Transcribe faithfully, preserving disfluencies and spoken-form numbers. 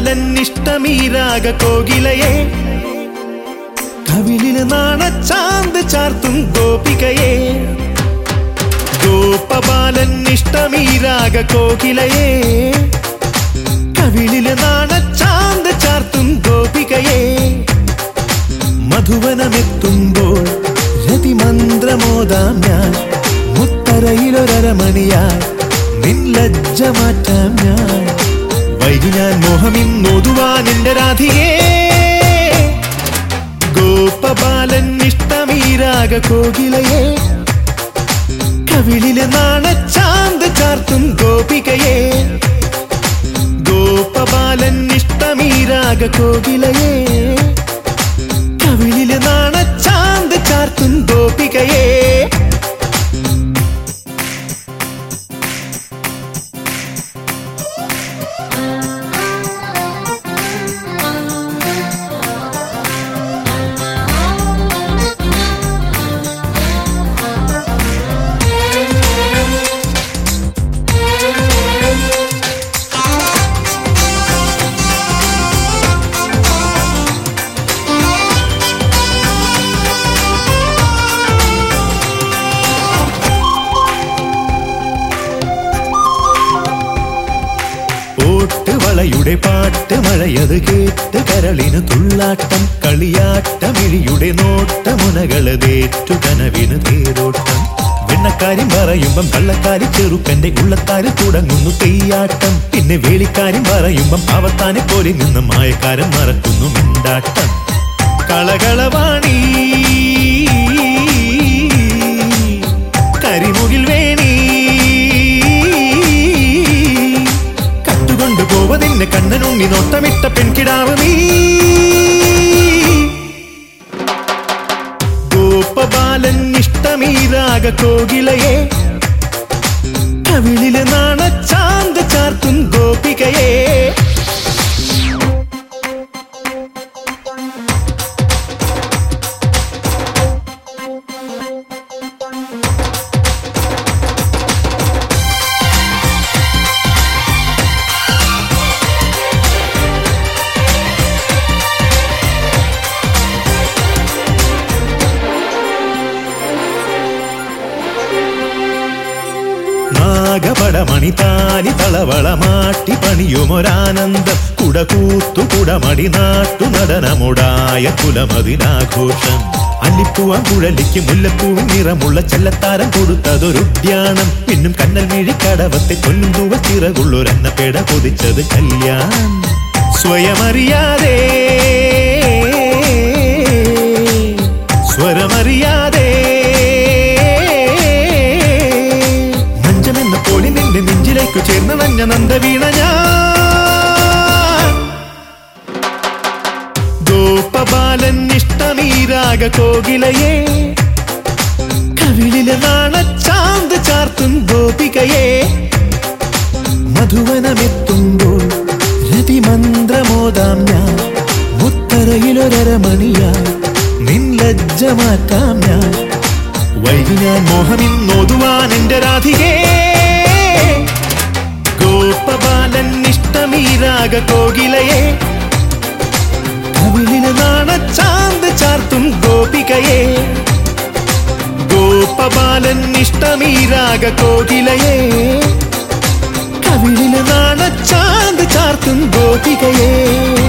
ഗോപബാലൻ ഇഷ്ടമീരാഗ കോകിലയെ കവിളില് നാണച്ചാന്ത് ചാർത്തും ഗോപികയെ ഗോപബാലൻ ഇഷ്ടമീരാഗ കോകിലയെ കവിളില് നാണച്ചാന്ത് ചാർത്തും ഗോപികയെ മധുവനമെത്തുമ്പോൾ രതിമന്ത്രമോദാം ഞാൻ മുത്തറയിലൊരമണിയായി നിൻ ലജ്ജ മാറ്റാം ഞാൻ വൈകി ഞാൻ മോഹമിന്നോതുവാൻ എന്റെ രാധികേ ഗോപബാലൻ ഇഷ്ടമീരാഗ കോകിലയെ കവിളില് നാണച്ചാന്ത് ചാർത്തും ഗോപികയെ ഗോപബാലൻ ഇഷ്ടമീരാഗ കോകിലയെ കവിളില് നാണച്ചാന്ത് ചാർത്തും ഗോപികയെ വളയുടെ പാട്ട് മഴയത് കേട്ട് കരളിന് തുള്ളാട്ടം കളിയാട്ടമിഴിയുടെ നോട്ടമുനകളതേറ്റു കനവിന് തേരോട്ടം വെണ്ണക്കാരും പറയുമ്പം കള്ളക്കാരി ചെറുക്കന്റെ ഉള്ളത്താരിൽ തുടങ്ങുന്നു തെയ്യാട്ടം പിന്നെ വേളിക്കാരും പറയുമ്പം പാവത്താനെ പോലെ നിന്ന് മായക്കാരൻ മറക്കുന്നു മിണ്ടാട്ടം കളകളവാണി കരിമുകിൽ വേണി പോവതിന്റെ കണ്ണനുണ്ണി നോട്ടമിട്ട പെൺകിടാവ് നീ ഗോപബാലൻ ഇഷ്ടമീരാഗ കോകിലയെ കവിളില് നാണച്ചാന്ത് ചാർത്തും ഗോപികയെ നാഗപടമണി താലി തളവളമാട്ടി പണിയുമൊരാനന്ദം കുടകൂത്തു കുടമടി നാട്ടു നടനമുടായ കുലമതിനാഘോഷം അല്ലിപ്പൂവാൻ കുഴലിക്ക് മുല്ലപ്പൂവിൻ നിറമുള്ള ചെല്ലത്താരം കൊടുത്തതൊരുദ്യാനം പിന്നും കണ്ണൽ മിഴിക്കടവത്തെ പൊന്നും തൂവ ചിറകുള്ളൊരെണ്ണപ്പേട കൊതിച്ചത് കല്യാണം സ്വയമറിയാതെ സ്വരമറിയാതെ നിന്റെ നെഞ്ചിലേക്കു ചേർന്ന് നഞ്ഞ നന്ദവീണ ഞാൻ ഗോപബാലൻ ഇഷ്ടമീരാഗ കോകിലയെ കവിളില് നാണച്ചാന്ത് ചാർത്തും ഗോപികയെ മധുവനമെത്തുമ്പോൾ രതിമന്ത്രമോദാം ഞാൻ മുത്തറയിലൊരമണിയായി നിൻ ലജ്ജ മാറ്റാം ഞാൻ വൈകി ഞാൻ മോഹമിന്നോതുവാൻ എന്റെ രാധികേ ഗോപബാലൻ ഇഷ്ടമീരാഗ കോകിലയെ കവിളില് നാണച്ചാന്ത് ചാർത്തും ഗോപികയെ ഗോപബാലൻ ഇഷ്ടമീരാഗ കോകിലയെ കവിളില് നാണച്ചാന്ത് ചാർത്തും ഗോപികയെ